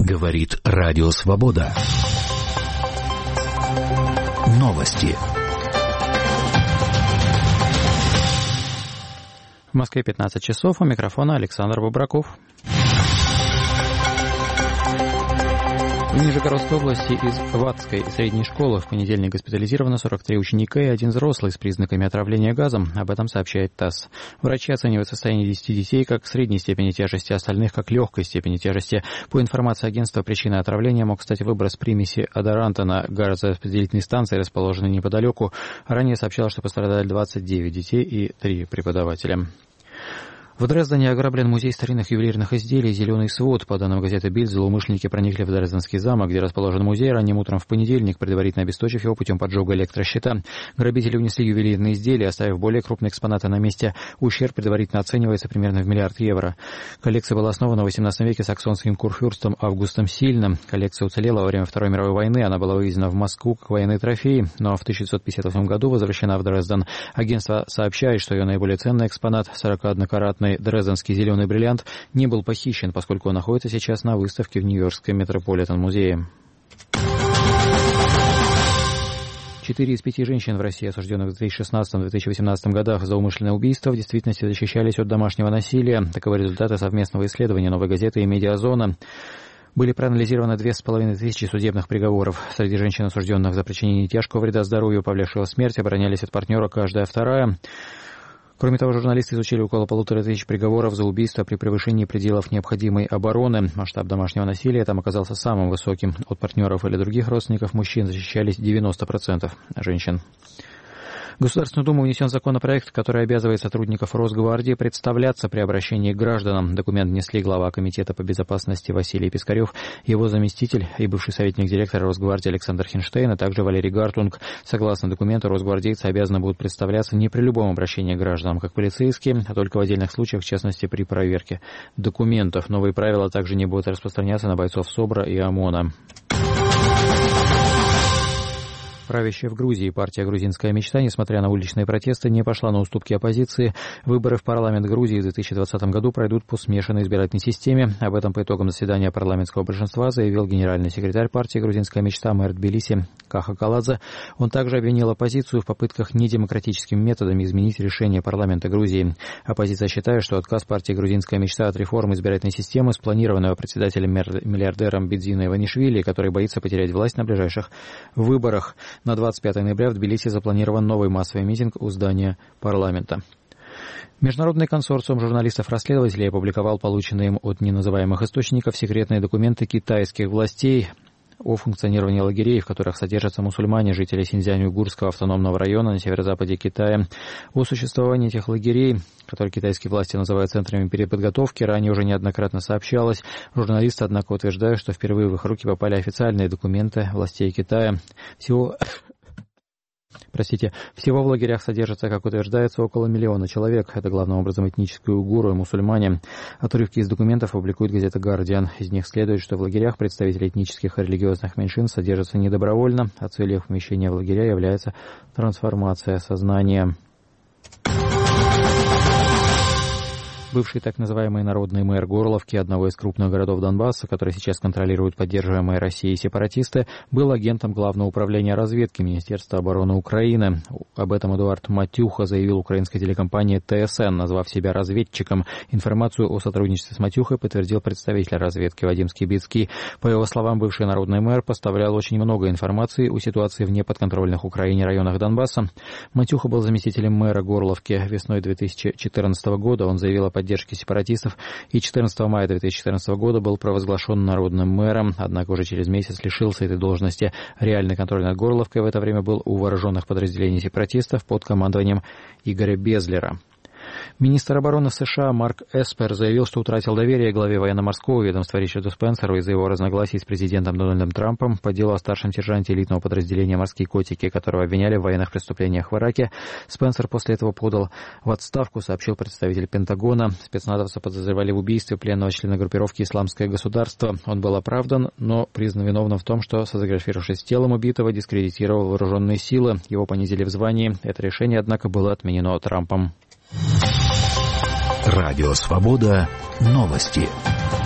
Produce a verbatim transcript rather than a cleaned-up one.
Говорит Радио Свобода. Новости. В Москве пятнадцать часов. У микрофона Александр Бубраков. В Нижегородской области из Ватской средней школы в понедельник госпитализировано сорок три ученика и один взрослый с признаками отравления газом. Об этом сообщает ТАСС. Врачи оценивают состояние десяти детей как средней степени тяжести, остальных как легкой степени тяжести. По информации агентства, причиной отравления мог стать выброс примеси одоранта на газораспределительной станции, расположенной неподалеку. Ранее сообщалось, что пострадали двадцать девять детей и три преподавателя. В Дрездене ограблен музей старинных ювелирных изделий «Зеленый свод». По данным газеты «Бильд», злоумышленники проникли в Дрезденский замок, где расположен музей, ранним утром в понедельник, предварительно обесточив его путем поджога электрощита. Грабители унесли ювелирные изделия, оставив более крупные экспонаты на месте. Ущерб предварительно оценивается примерно в миллиард евро. Коллекция была основана в восемнадцатом веке саксонским курфюрстом Августом Сильным. Коллекция уцелела во время Второй мировой войны. Она была вывезена в Москву как военный трофей, но в тысяча девятьсот пятьдесят восьмом году возвращена в Дрезден. Агентство сообщает, что ее наиболее ценный экспонат, сорокаоднокаратный дрезденский зеленый бриллиант, не был похищен, поскольку он находится сейчас на выставке в Нью-Йоркском Метрополитен-музее. Четыре из пяти женщин в России, осужденных в две тысячи шестнадцатом — две тысячи восемнадцатом годах за умышленное убийство, в действительности защищались от домашнего насилия. Таковы результаты совместного исследования «Новой газеты» и «Медиазона». Были проанализированы две с половиной тысячи судебных приговоров. Среди женщин, осужденных за причинение тяжкого вреда здоровью, повлекшего смерть, оборонялись от партнера каждая вторая. Кроме того, журналисты изучили около полутора тысяч приговоров за убийство при превышении пределов необходимой обороны. Масштаб домашнего насилия там оказался самым высоким. От партнеров или других родственников мужчин защищались девяносто процентов женщин. В Государственную Думу внесен законопроект, который обязывает сотрудников Росгвардии представляться при обращении к гражданам. Документ внесли глава Комитета по безопасности Василий Пискарев, его заместитель и бывший советник директора Росгвардии Александр Хинштейн, а также Валерий Гартунг. Согласно документу, росгвардейцы обязаны будут представляться не при любом обращении к гражданам, как полицейские, а только в отдельных случаях, в частности, при проверке документов. Новые правила также не будут распространяться на бойцов СОБРа и ОМОНа. Правящая в Грузии партия «Грузинская мечта», несмотря на уличные протесты, не пошла на уступки оппозиции. Выборы в парламент Грузии в две тысячи двадцатом году пройдут по смешанной избирательной системе. Об этом по итогам заседания парламентского большинства заявил генеральный секретарь партии «Грузинская мечта» мэр Тбилиси Каха Каладзе. Он также обвинил оппозицию в попытках недемократическими методами изменить решение парламента Грузии. Оппозиция считает, что отказ партии «Грузинская мечта» от реформы избирательной системы, спланированного председателем-миллиардером Бидзино Иванишвили, который боится потерять власть на ближайших выборах. На двадцать пятое ноября в Тбилиси запланирован новый массовый митинг у здания парламента. Международный консорциум журналистов-расследователей опубликовал полученные им от неназываемых источников секретные документы китайских властей о функционировании лагерей, в которых содержатся мусульмане, жители Синьцзянь-Уйгурского автономного района на северо-западе Китая. О существовании этих лагерей, которые китайские власти называют центрами переподготовки, ранее уже неоднократно сообщалось. Журналисты, однако, утверждают, что впервые в их руки попали официальные документы властей Китая. Всего... Простите, всего в лагерях содержится, как утверждается, около миллиона человек. Это главным образом этнические уйгуры и мусульмане. Отрывки из документов публикует газета «Гардиан». Из них следует, что в лагерях представители этнических и религиозных меньшин содержатся недобровольно, а целью их помещения в лагеря является трансформация сознания. Бывший так называемый народный мэр Горловки, одного из крупных городов Донбасса, который сейчас контролируют поддерживаемые Россией сепаратисты, был агентом Главного управления разведки Министерства обороны Украины. Об этом Эдуард Матюха заявил украинской телекомпании ТСН, назвав себя разведчиком. Информацию о сотрудничестве с Матюхой подтвердил представитель разведки Вадим Скибицкий. По его словам, бывший народный мэр поставлял очень много информации о ситуации в неподконтрольных Украине районах Донбасса. Матюха был заместителем мэра Горловки. Весной две тысячи четырнадцатого года он заявил о поддержки сепаратистов и четырнадцатого мая две тысячи четырнадцатого года был провозглашен народным мэром, однако уже через месяц лишился этой должности. Реальный контроль над Горловкой в это время был у вооруженных подразделений сепаратистов под командованием Игоря Безлера. Министр обороны США Марк Эспер заявил, что утратил доверие главе военно-морского ведомства Ричарду Спенсеру из-за его разногласий с президентом Дональдом Трампом по делу о старшем сержанте элитного подразделения «Морские котики», которого обвиняли в военных преступлениях в Ираке. Спенсер после этого подал в отставку, сообщил представитель Пентагона. Спецназовца подозревали в убийстве пленного члена группировки «Исламское государство». Он был оправдан, но признан виновным в том, что, сфотографировавшись с телом убитого, дискредитировал вооруженные силы. Его понизили в звании. Это решение, однако, было отменено Трампом. Радио «Свобода». Новости.